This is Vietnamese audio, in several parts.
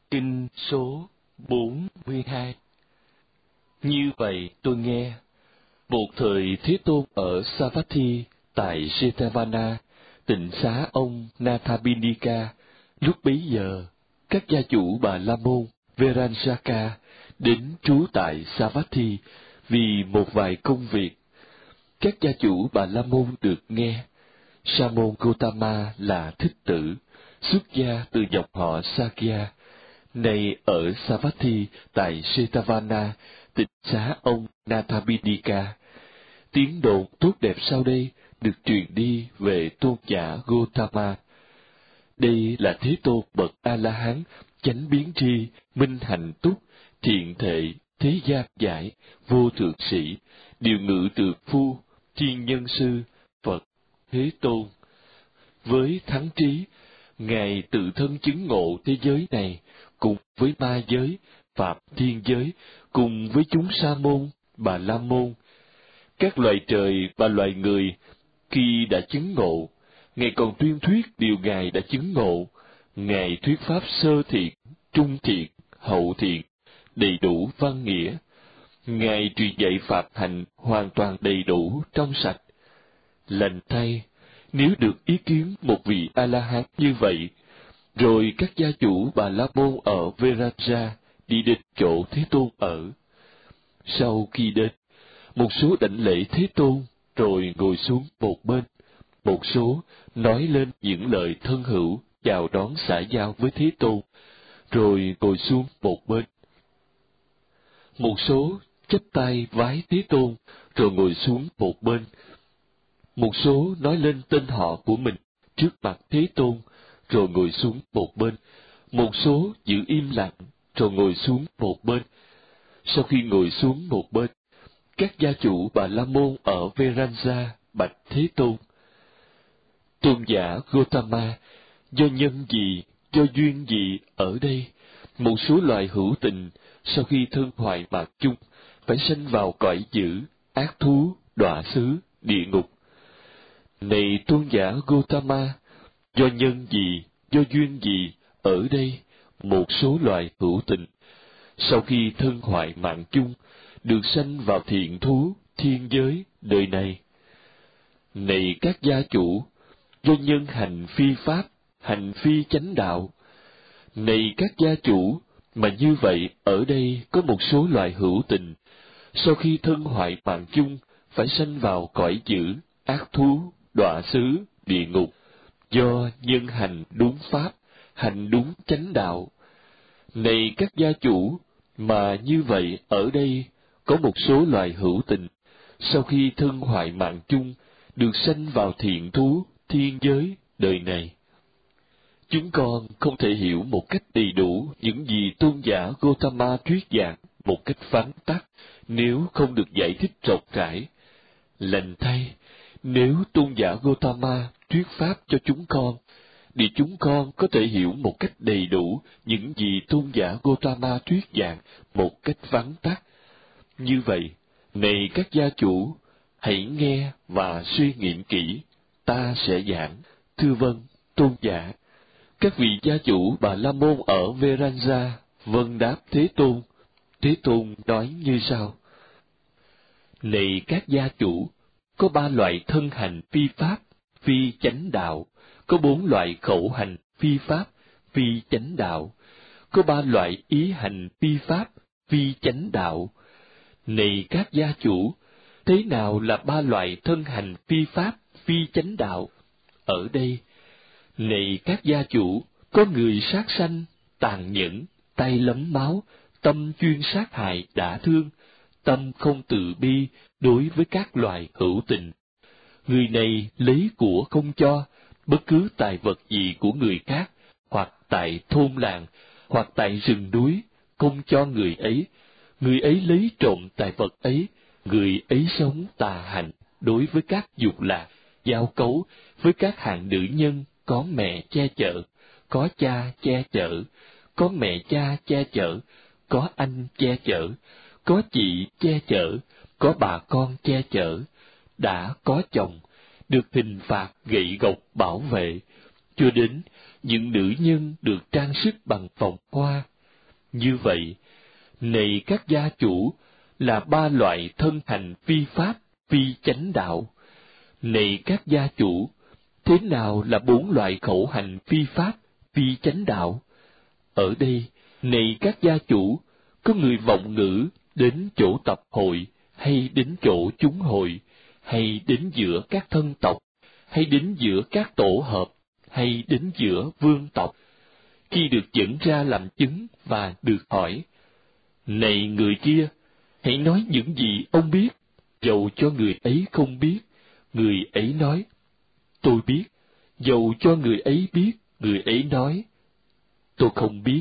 Kinh số 42. Như vậy tôi nghe, một thời Thế Tôn ở Savatthi tại Jetavana, tịnh xá ông Nathabindika. Lúc bấy giờ, các gia chủ Bà La Môn, Veranjaka đến trú tại Savatthi vì một vài công việc. Các gia chủ Bà La Môn được nghe, Sa môn Gotama là thích tử, xuất gia từ dòng họ Sakya, nay ở Savatthi tại Jetavana, tịnh xá ông Nathabindika. Tiếng đồn tốt đẹp sau đây được truyền đi về tôn giả Gotama. Đây là Thế Tôn bậc A-la-hán, chánh biến tri, minh hạnh túc, thiện thệ, thế gian giải, vô thượng sĩ, điều ngự tược phu, thiên nhân sư, Phật, Thế Tôn. Với thắng trí, Ngài tự thân chứng ngộ thế giới này, cùng với ma giới, phạm thiên giới, cùng với chúng sa môn, Bà La Môn, các loài trời và loài người. Khi đã chứng ngộ, Ngài còn tuyên thuyết điều Ngài đã chứng ngộ. Ngài thuyết pháp sơ thiện, trung thiện, hậu thiện, đầy đủ văn nghĩa. Ngài truyền dạy pháp hạnh hoàn toàn đầy đủ, trong sạch. Lành thay, nếu được ý kiến một vị A-la-hán như vậy, rồi các gia chủ Bà La Môn ở Veraja đi đến chỗ Thế Tôn ở. Sau khi đến, một số đảnh lễ Thế Tôn, rồi ngồi xuống một bên. Một số nói lên những lời thân hữu, chào đón xã giao với Thế Tôn, rồi ngồi xuống một bên. Một số chắp tay vái Thế Tôn, rồi ngồi xuống một bên. Một số nói lên tên họ của mình trước mặt Thế Tôn, rồi ngồi xuống một bên. Một số giữ im lặng, rồi ngồi xuống một bên. Sau khi ngồi xuống một bên, các gia chủ Bà La Môn ở Veranja bạch Thế Tôn: Tôn giả Gotama, do nhân gì, do duyên gì ở đây, một số loài hữu tình sau khi thân hoại mạt chung phải sanh vào cõi dữ, ác thú, đọa xứ, địa ngục. Này tôn giả Gotama, do nhân gì, do duyên gì ở đây, một số loài hữu tình sau khi thân hoại mạng chung được sanh vào thiện thú, thiên giới, đời này. Này các gia chủ, do nhân hành phi pháp, hành phi chánh đạo. Này các gia chủ, mà như vậy ở đây có một số loài hữu tình sau khi thân hoại mạng chung phải sanh vào cõi dữ, ác thú, đọa xứ, địa ngục, do nhân hành đúng pháp, hành đúng chánh đạo. Này các gia chủ, mà như vậy ở đây có một số loài hữu tình sau khi thân hoại mạng chung được sanh vào thiện thú, thiên giới, đời này. Chúng con không thể hiểu một cách đầy đủ những gì tôn giả Gotama thuyết giảng một cách vắn tắt nếu không được giải thích rộng rãi. Lành thay, nếu tôn giả Gotama thuyết pháp cho chúng con, để chúng con có thể hiểu một cách đầy đủ những gì tôn giả Gotama thuyết giảng một cách vắn tắt. Như vậy, này các gia chủ, hãy nghe và suy nghiệm kỹ, ta sẽ giảng. Thưa vâng, tôn giả. Các vị gia chủ Bà La Môn ở Veranja vâng đáp Thế Tôn. Thế Tôn nói như sau: Này các gia chủ, có 3 loại thân hành phi pháp, phi chánh đạo, có 4 loại khẩu hành phi pháp, phi chánh đạo, có 3 loại ý hành phi pháp, phi chánh đạo. Này các gia chủ, thế nào là 3 loại thân hành phi pháp, phi chánh đạo? Ở đây, này các gia chủ, có người sát sanh, tàn nhẫn, tay lấm máu, tâm chuyên sát hại đả thương, tâm không từ bi đối với các loài hữu tình. Người này lấy của không cho, bất cứ tài vật gì của người khác, hoặc tại thôn làng, hoặc tại rừng núi, không cho người ấy lấy trộm tài vật ấy, người ấy sống tà hạnh đối với các dục lạc, giao cấu với các hạng nữ nhân có mẹ che chở, có cha che chở, có mẹ cha che chở, có anh che chở, có chị che chở, có bà con che chở, đã có chồng, được hình phạt gậy gộc bảo vệ, cho đến những nữ nhân được trang sức bằng vòng hoa, Như vậy, này các gia chủ, là ba loại thân hành phi pháp, phi chánh đạo. Này các gia chủ, thế nào là bốn loại khẩu hành phi pháp, phi chánh đạo? Ở đây, này các gia chủ, có người vọng ngữ đến chỗ tập hội, hay đến chỗ chúng hội, hay đến giữa các thân tộc, hay đến giữa các tổ hợp, hay đến giữa vương tộc. Khi được dẫn ra làm chứng và được hỏi, này người kia, hãy nói những gì ông biết, dầu cho người ấy không biết. Người ấy nói, tôi biết. Dầu cho người ấy biết, người ấy nói, tôi không biết.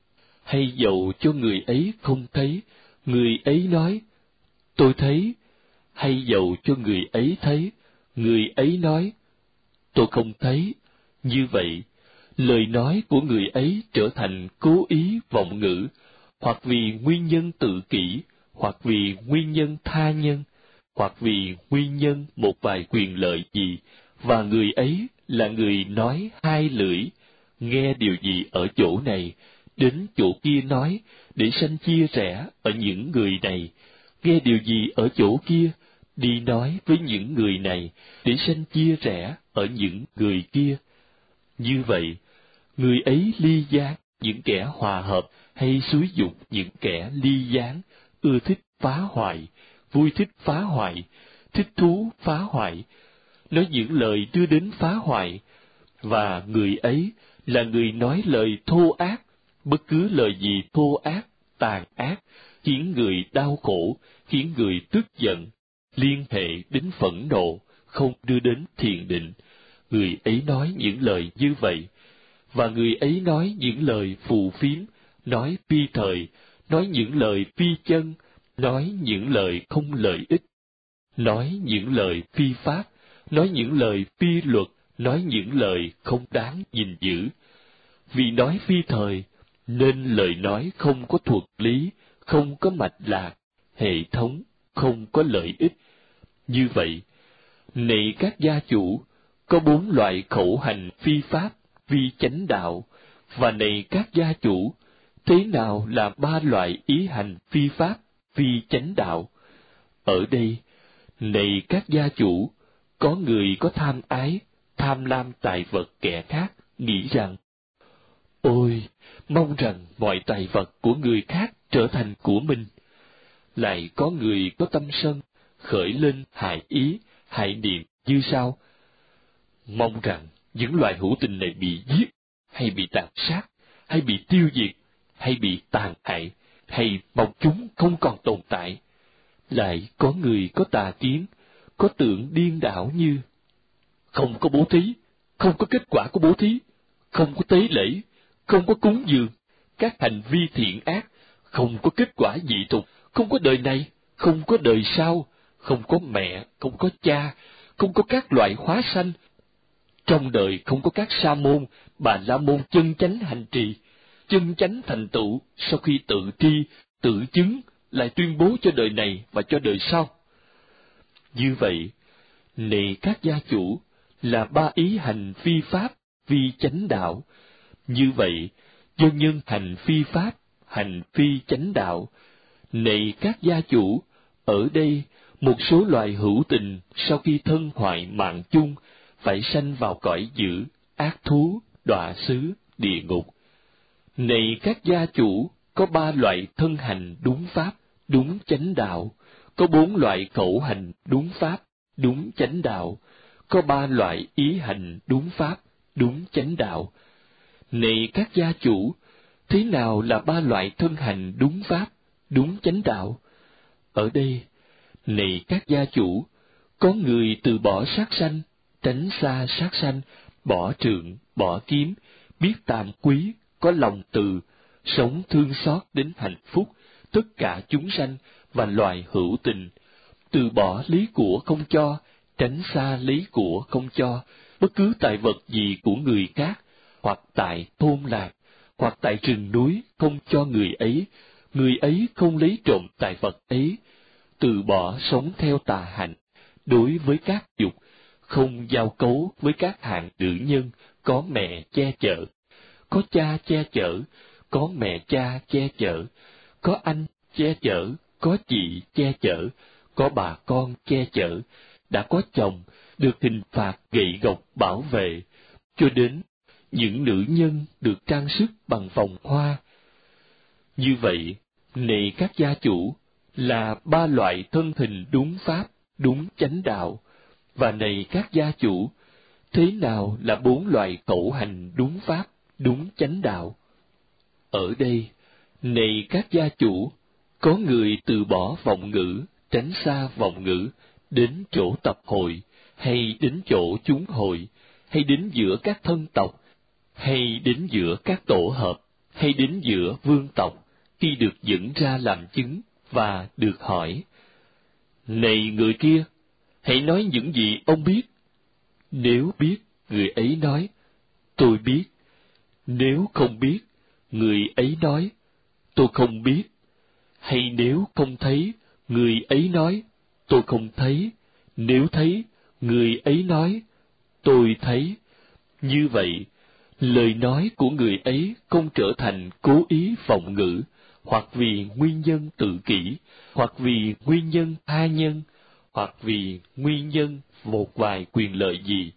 Hay dầu cho người ấy không thấy, người ấy nói, tôi thấy. Hay dầu cho người ấy thấy, người ấy nói, tôi không thấy. Như vậy, lời nói của người ấy trở thành cố ý vọng ngữ, hoặc vì nguyên nhân tự kỷ, hoặc vì nguyên nhân tha nhân, hoặc vì nguyên nhân một vài quyền lợi gì, và người ấy là người nói hai lưỡi, nghe điều gì ở chỗ này, đến chỗ kia nói, để sanh chia rẽ ở những người này, nghe điều gì ở chỗ kia, đi nói với những người này, để sanh chia rẽ ở những người kia. Như vậy, người ấy ly gián những kẻ hòa hợp, hay xúi dục những kẻ ly gián, ưa thích phá hoại, vui thích phá hoại, thích thú phá hoại, nói những lời đưa đến phá hoại, và người ấy là người nói lời thô ác, bất cứ lời gì thô ác, tàn ác, khiến người đau khổ, khiến người tức giận, liên hệ đến phẫn nộ, không đưa đến thiền định. Người ấy nói những lời như vậy, và người ấy nói những lời phù phiếm, nói phi thời, nói những lời phi chân, nói những lời không lợi ích, nói những lời phi pháp, nói những lời phi luật, nói những lời không đáng gìn giữ. Vì nói phi thời, nên lời nói không có thuật lý, không có mạch lạc, hệ thống, không có lợi ích. Như vậy, này các gia chủ, có bốn loại khẩu hành phi pháp, phi chánh đạo, và này các gia chủ, thế nào là ba loại ý hành phi pháp, phi chánh đạo? Ở đây, này các gia chủ, có người có tham ái, tham lam tài vật kẻ khác, nghĩ rằng, ôi, mong rằng mọi tài vật của người khác trở thành của mình. Lại có người có tâm sân, khởi lên hại ý, hại niệm như sau: mong rằng những loài hữu tình này bị giết, hay bị tàn sát, hay bị tiêu diệt, hay bị tàn hại, hay mong chúng không còn tồn tại. Lại có người có tà kiến, có tưởng điên đảo như: không có bố thí, không có kết quả của bố thí, không có tế lễ, không có cúng dường, các hành vi thiện ác, không có kết quả dị tục, không có đời này, không có đời sau, không có mẹ, không có cha, không có các loại hóa sanh. Trong đời không có các sa môn, bà la môn chân chánh hành trì, chân chánh thành tựu sau khi tự tri, tự chứng, lại tuyên bố cho đời này và cho đời sau. Như vậy, này các gia chủ, là ba ý hành phi pháp, phi chánh đạo. Như vậy, do nhân hành phi pháp, hành phi chánh đạo. Này các gia chủ, ở đây, một số loài hữu tình sau khi thân hoại mạng chung, phải sanh vào cõi dữ, ác thú, đọa xứ, địa ngục. Này các gia chủ, có ba loại thân hành đúng pháp, đúng chánh đạo, có bốn loại khẩu hành đúng pháp, đúng chánh đạo, có ba loại ý hành đúng pháp, đúng chánh đạo. Này các gia chủ, thế nào là ba loại thân hành đúng pháp, đúng chánh đạo? Ở đây, này các gia chủ, có người từ bỏ sát sanh, tránh xa sát sanh, bỏ trượng, bỏ kiếm, biết tàm quý, có lòng từ, sống thương xót đến hạnh phúc tất cả chúng sanh và loài hữu tình, từ bỏ lý của không cho, tránh xa lý của không cho, bất cứ tài vật gì của người khác, hoặc tại thôn làng, hoặc tại rừng núi không cho người ấy không lấy trộm tài vật ấy, từ bỏ sống theo tà hạnh, đối với các dục, không giao cấu với các hạng nữ nhân, có mẹ che chở, có cha che chở, có mẹ cha che chở, có anh che chở, có chị che chở, có bà con che chở, đã có chồng, được hình phạt gậy gộc bảo vệ, cho đến những nữ nhân được trang sức bằng vòng hoa. Như vậy, này các gia chủ, là ba loại thân hình đúng pháp, đúng chánh đạo. Và này các gia chủ, thế nào là bốn loại khẩu hành đúng pháp, đúng chánh đạo? Ở đây, này các gia chủ, có người từ bỏ vọng ngữ, tránh xa vọng ngữ, đến chỗ tập hội, hay đến chỗ chúng hội, hay đến giữa các thân tộc, hay đến giữa các tổ hợp, hay đến giữa vương tộc, khi được dẫn ra làm chứng và được hỏi: Này người kia, hãy nói những gì ông biết. Nếu biết, người ấy nói: Tôi biết. Nếu không biết, người ấy nói: Tôi không biết. Hay nếu không thấy, người ấy nói: Tôi không thấy. Nếu thấy, người ấy nói: Tôi thấy. Như vậy, lời nói của người ấy không trở thành cố ý vọng ngữ, hoặc vì nguyên nhân tự kỷ, hoặc vì nguyên nhân tha nhân, hoặc vì nguyên nhân một vài quyền lợi gì.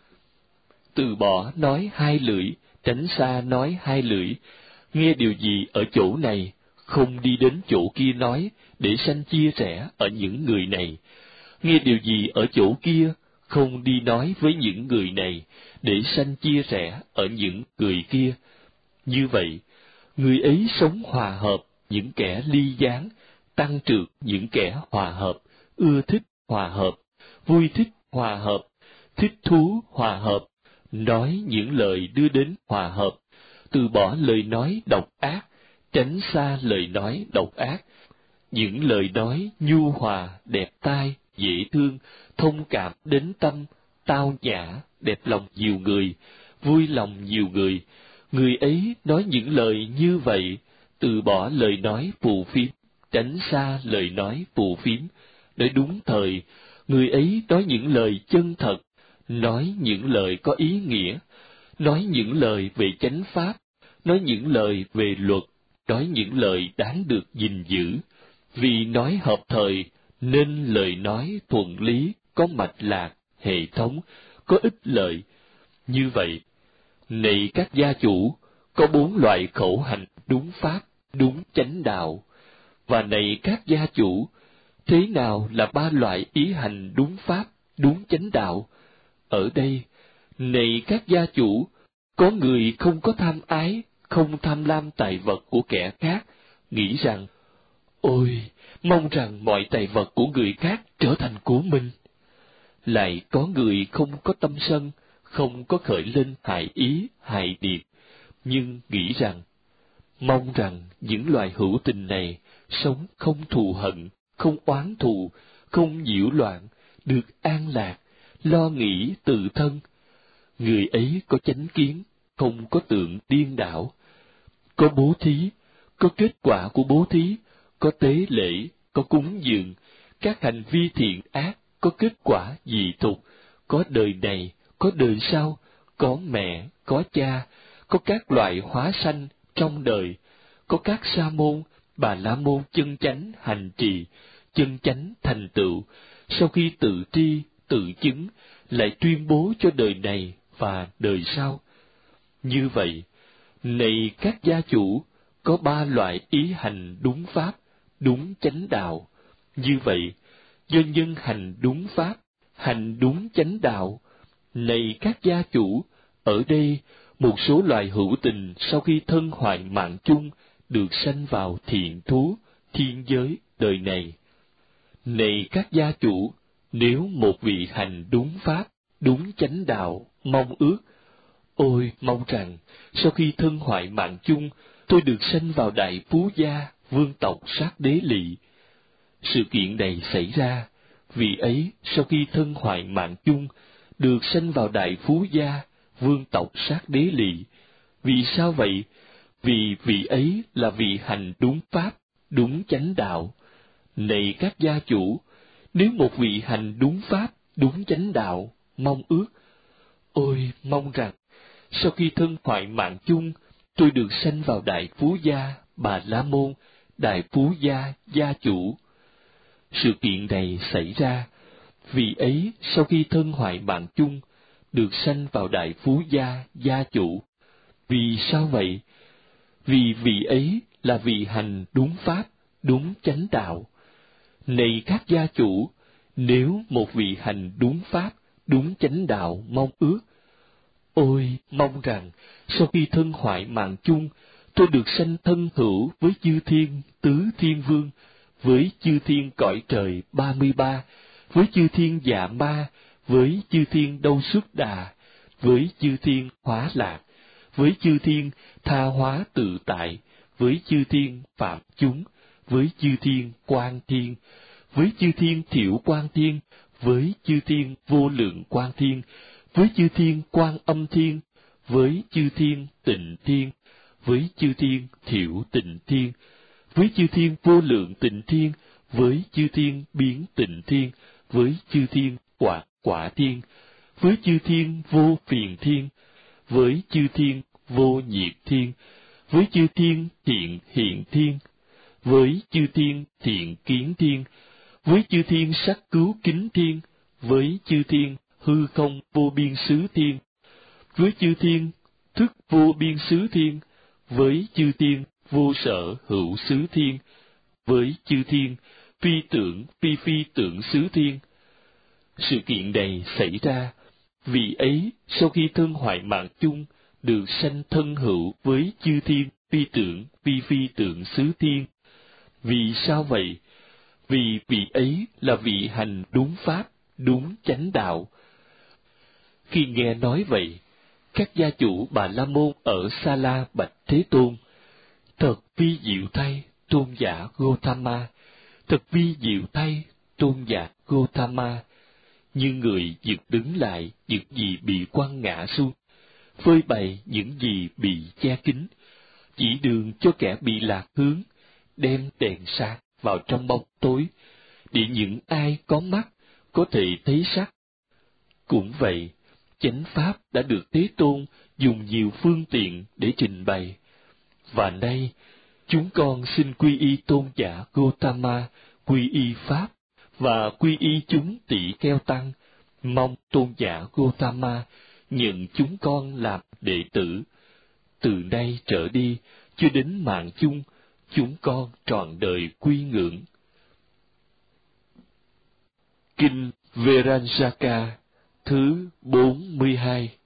Từ bỏ nói hai lưỡi, tránh xa nói hai lưỡi, nghe điều gì ở chỗ này, không đi đến chỗ kia nói, để sanh chia rẽ ở những người này. Nghe điều gì ở chỗ kia, không đi nói với những người này, để sanh chia rẽ ở những người kia. Như vậy, người ấy sống hòa hợp những kẻ ly gián, tăng trược những kẻ hòa hợp, ưa thích hòa hợp, vui thích hòa hợp, thích thú hòa hợp, nói những lời đưa đến hòa hợp, từ bỏ lời nói độc ác, tránh xa lời nói độc ác, những lời nói nhu hòa, đẹp tai, dễ thương, thông cảm đến tâm, tao nhã, đẹp lòng nhiều người, vui lòng nhiều người. Người ấy nói những lời như vậy, từ bỏ lời nói phù phiếm, tránh xa lời nói phù phiếm, nói đúng thời. Người ấy nói những lời chân thật, nói những lời có ý nghĩa, nói những lời về chánh pháp, nói những lời về luật, nói những lời đáng được gìn giữ. Vì nói hợp thời, nên lời nói thuận lý, có mạch lạc, hệ thống, có ích lợi. Như vậy, này các gia chủ, có bốn loại khẩu hành đúng pháp, đúng chánh đạo. Và này các gia chủ, thế nào là ba loại ý hành đúng pháp, đúng chánh đạo? Ở đây, này các gia chủ, có người không có tham ái, không tham lam tài vật của kẻ khác, nghĩ rằng: Ôi, mong rằng mọi tài vật của người khác trở thành của mình. Lại có người không có tâm sân, không có khởi lên hại ý, hại điệp, nhưng nghĩ rằng: Mong rằng những loài hữu tình này sống không thù hận, không oán thù, không nhiễu loạn, được an lạc, lo nghĩ tự thân. Người ấy có chánh kiến, không có tượng điên đảo. Có bố thí, có kết quả của bố thí, có tế lễ, có cúng dường, các hành vi thiện ác, có kết quả dị tục, có đời này, có đời sau, có mẹ, có cha, có các loại hóa sanh trong đời, có các sa môn, bà la môn chân chánh hành trì, chân chánh thành tựu, sau khi tự tri, tự chứng, lại tuyên bố cho đời này và đời sau. Như vậy, này các gia chủ, có ba loại ý hành đúng pháp, đúng chánh đạo. Như vậy, do nhân hành đúng pháp, hành đúng chánh đạo. Này các gia chủ, ở đây, một số loài hữu tình sau khi thân hoại mạng chung, được sanh vào thiện thú, thiên giới đời này. Này các gia chủ, nếu một vị hành đúng pháp, đúng chánh đạo, mong ước: Ôi, mong rằng, sau khi thân hoại mạng chung, tôi được sanh vào đại phú gia, vương tộc sát đế lỵ. Sự kiện này xảy ra, vị ấy sau khi thân hoại mạng chung, được sanh vào đại phú gia, vương tộc sát đế lỵ. Vì sao vậy? Vì vị ấy là vị hành đúng pháp, đúng chánh đạo. Này các gia chủ, nếu một vị hành đúng pháp, đúng chánh đạo, mong ước: Ôi, mong rằng, sau khi thân hoại mạng chung, tôi được sanh vào Đại Phú Gia Bà La Môn, Đại Phú Gia gia chủ. Sự kiện này xảy ra, vị ấy sau khi thân hoại mạng chung, được sanh vào Đại Phú Gia gia chủ. Vì sao vậy? Vì vị ấy là vị hành đúng pháp, đúng chánh đạo. Này các gia chủ, nếu một vị hành đúng pháp, đúng chánh đạo mong ước, ôi mong rằng sau khi thân hoại mạng chung, tôi được sanh thân hữu với chư thiên tứ thiên vương, với chư thiên cõi trời 33, với chư thiên dạ ma, với chư thiên đâu xuất đà, với chư thiên hóa lạc, với chư thiên tha hóa tự tại, với chư thiên phạm chúng, với chư thiên quan thiên, với chư thiên thiểu quan thiên, với chư thiên vô lượng quan thiên, với chư thiên quan âm thiên, với chư thiên tịnh thiên, với chư thiên thiểu tịnh thiên, với chư thiên vô lượng tịnh thiên, với chư thiên biến tịnh thiên, với chư thiên quả quả thiên, với chư thiên vô phiền thiên, với chư thiên vô nhiệt thiên, với chư thiên thiện hiện thiên, với chư thiên thiện kiến thiên, với chư thiên sắc cứu kính thiên, với chư thiên hư không vô biên xứ thiên, với chư thiên thức vô biên xứ thiên, với chư thiên vô sở hữu xứ thiên, với chư thiên phi tưởng phi phi tưởng xứ thiên. Sự kiện này xảy ra, vị ấy sau khi thân hoại mạng chung, được sanh thân hữu với chư thiên phi tưởng phi phi tưởng xứ thiên. Vì sao vậy? Vì vị ấy là vị hành đúng pháp, đúng chánh đạo. Khi nghe nói vậy, các gia chủ Bà La Môn ở Sa La bạch Thế Tôn: thật vi diệu thay, tôn giả Gotama! Thật vi diệu thay, tôn giả Gotama! Như người dựng đứng lại những gì bị quăng ngã xuống, phơi bày những gì bị che kín, chỉ đường cho kẻ bị lạc hướng, đem đèn sáng vào trong bóng tối, để những ai có mắt có thể thấy sắc. Cũng vậy, chánh pháp đã được Thế Tôn dùng nhiều phương tiện để trình bày. Và nay, chúng con xin quy y tôn giả Gotama, quy y pháp, và quy y chúng tỷ kheo tăng, mong tôn giả Gotama nhận chúng con làm đệ tử. Từ nay trở đi, cho đến mạng chung, chúng con trọn đời quy ngưỡng. Kinh Veranjaka thứ 42.